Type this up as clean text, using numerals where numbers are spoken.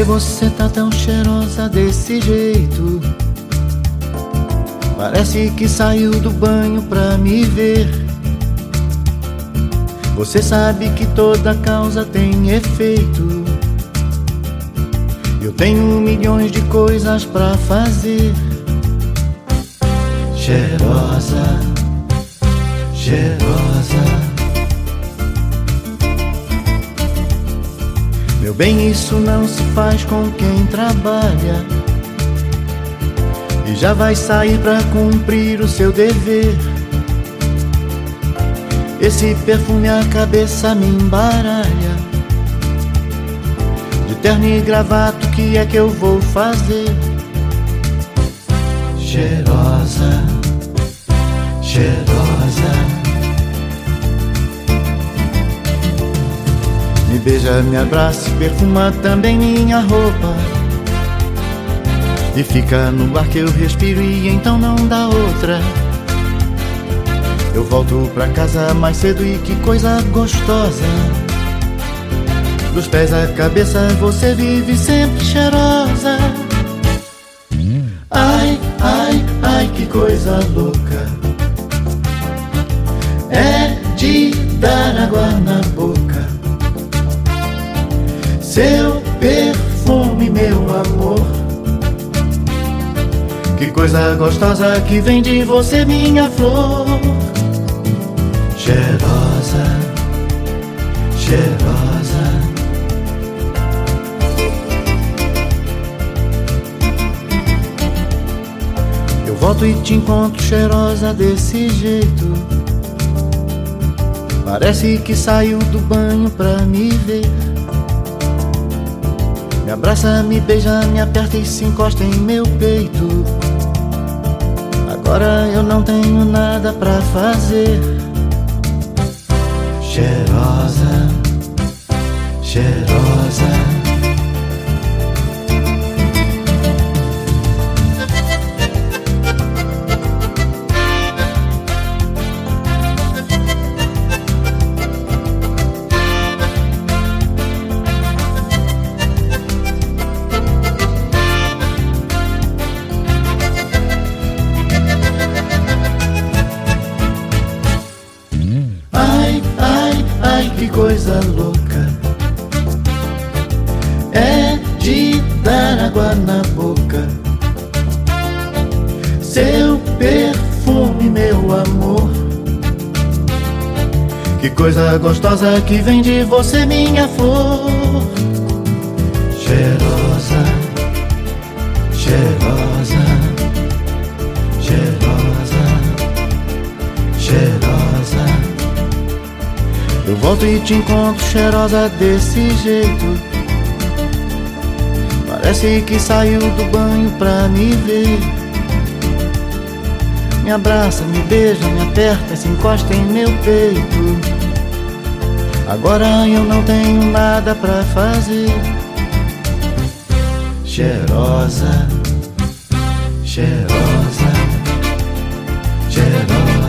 você tá tão cheirosa desse jeito? Parece que saiu do banho pra me ver. Você sabe que toda causa tem efeito. Eu tenho milhões de coisas pra fazer. Cheirosa, cheirosa. Meu bem, isso não se faz com quem trabalha e já vai sair pra cumprir o seu dever. Esse perfume a cabeça me embaralha. De terno e gravata, o que é que eu vou fazer? Cheirosa, cheirosa. Me beija, me abraça, perfuma também minha roupa. E fica no ar que eu respiro e então não dá outra. Eu volto pra casa mais cedo e que coisa gostosa. Dos pés à cabeça você vive sempre cheirosa. Ai, ai, ai, que coisa louca. É de dar água na boca. Seu perfume, meu amor. Que coisa gostosa que vem de você, minha flor. Cheirosa, cheirosa. Eu volto e te encontro cheirosa desse jeito. Parece que saiu do banho pra me ver. Me abraça, me beija, me aperta e se encosta em meu peito. Agora eu não tenho nada pra fazer. Cheirosa, cheirosa. Que coisa louca. É de dar água na boca. Seu perfume, meu amor. Que coisa gostosa que vem de você, minha flor. Cheirosa, cheirosa, cheirosa, cheirosa. Eu volto e te encontro cheirosa desse jeito. Parece que saiu do banho pra me ver. Me abraça, me beija, me aperta, se encosta em meu peito. Agora eu não tenho nada pra fazer. Cheirosa, cheirosa, cheirosa.